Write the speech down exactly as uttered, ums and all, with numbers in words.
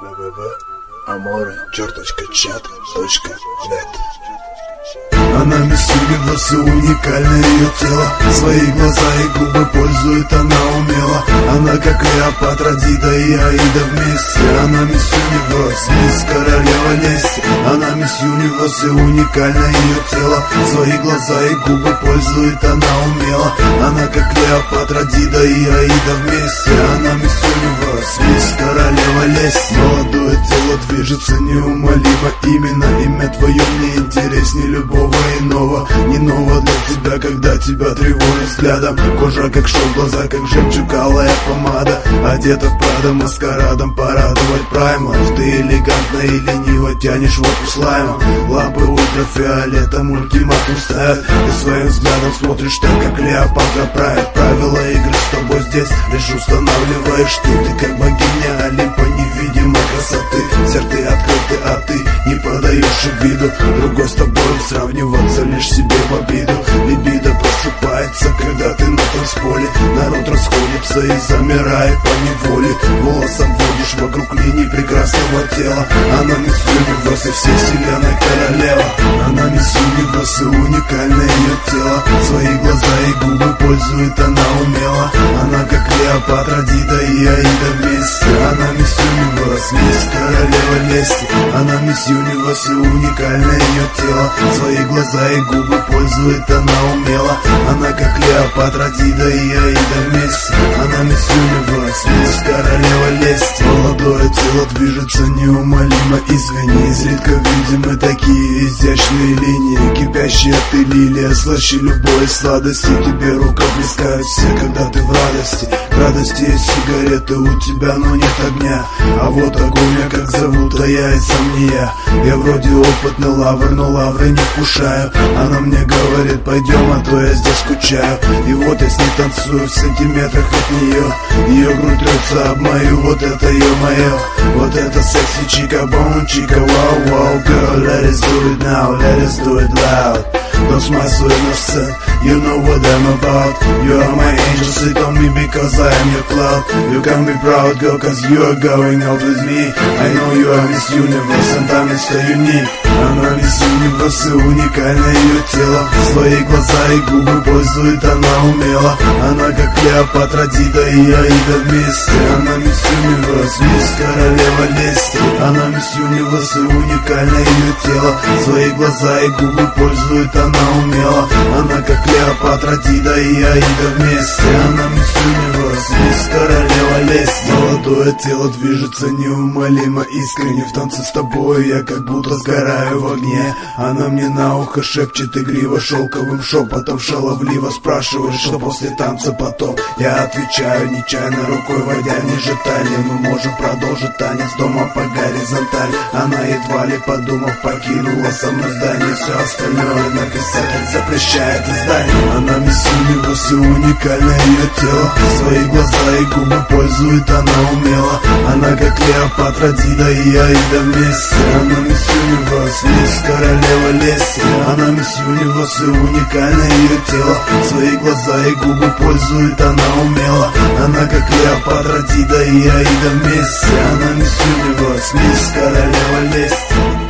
вэ вэ вэ точка аморе черточка чат точка нет. Она мисс Юниверс и уникальное ее тело. Свои глаза и губы пользует она умело. Она как Клеопатра, Дида и Аида вместе. Она мисс Юниверс, мисс королева лести. Она мисс Юниверс и уникальное ее тело. Свои глаза и губы пользует она умело. Она как Клеопатра, Дида и Аида вместе. Она мисс Юниверс, мисс королева лести. Молодое тело движется неумолимо. Именно имя твое мне интереснее любого иного. Не ново для тебя, когда тебя тревожит взглядом. Кожа как шелк, глаза как жемчуг, алая помада. Одета в Прада маскарадом порадовать праймов. Ты элегантно и лениво тянешь водку с лаймом. Лапы ультрафиолетом ультиматум ставят. Ты своим взглядом смотришь так, как Клеопатра правит. Правила игры с тобой здесь лишь устанавливаешь ты. Ты как богиня Олимпа невидимой красоты. Сердце открыты, а ты не подаешь виду. Другой с тобой сравниваться лишь себе в обиду. Либидо просыпается, когда ты на танцполе. Народ расходится и замирает по неволе. Волосом водишь вокруг линий прекрасного тела. Она мисс Юниверс и всей вселенной королева. Она мисс Юниверс и уникальное ее тело. Свои глаза и губы пользует она умело. Она как Клеопатра, Дида и Аида вместе. Она мисс Юниверс, мисс королева лести. Она мисс Юниверс и уникальное ее тело. Свои глаза и губы пользует она умело. Она как Клеопатра, Дида и Аида вместе. Она мисс Юниверс, мисс королева лести. Молодое тело движется неумолимо. Извини, изредка видимы такие изящные линии. Кипящая ты лилия, слаще любой сладости. Тебе рукоплескают все, когда ты в радости. К радости есть сигареты у тебя, но нет огня. А вот огонь, а как зовут, а я и сам не я. Я вроде опытный лавр, но лавры не вкушаю. Она мне говорит, пойдем, а то я здесь скучаю. И вот я с ней танцую в сантиметрах от нее. Ее грудь трется об мою, вот это ё-моё. Вот это секси чика, бон чика, вау, вау. Girl, let us do it now, let us do it loud. Don't smile so innocent, you know what I'm about. You are my angel, sit on me because I am your cloud. You can be proud, girl, cause you are going out with me. I know you are Miss Universe, and I'm Mister Unique. Она Miss Universe и уникальное ее тело. Свои глаза и губы пользует она умело. Она как Клеопатра, Дида и Аида вместе. Она Miss Universe, мисс королева лести. Она Miss Universe и уникальное ее тело. Свои глаза и губы пользует она умело. Она как Клеопатра, Дида и Аида вместе. Она Miss Universe, мисс королева лести. Молодое тело движется неумолимо, искренне. В танце с тобой я как будто сгораю в огне. Она мне на ухо шепчет игриво шелковым шепотом. Шаловливо спрашивает, что после танца потом. Я отвечаю нечаянно, рукой водя ниже талии. Мы можем продолжить танец дома по горизонтали. Она едва ли подумав покинула со мной здание. Все остальное написать запрещает издание. Она Miss Universe и уникальное ее тело. Свои глаза и губы пользует она умело. Она как Клеопатра, Дида и Аида вместе. Она Miss Universe, мисс королева лести. Она Miss Universe и уникальное ее тело. Свои глаза и губы пользует она умело. Она как Клеопатра, Дида и Аида вместе. Она Miss Universe, мисс королева лести.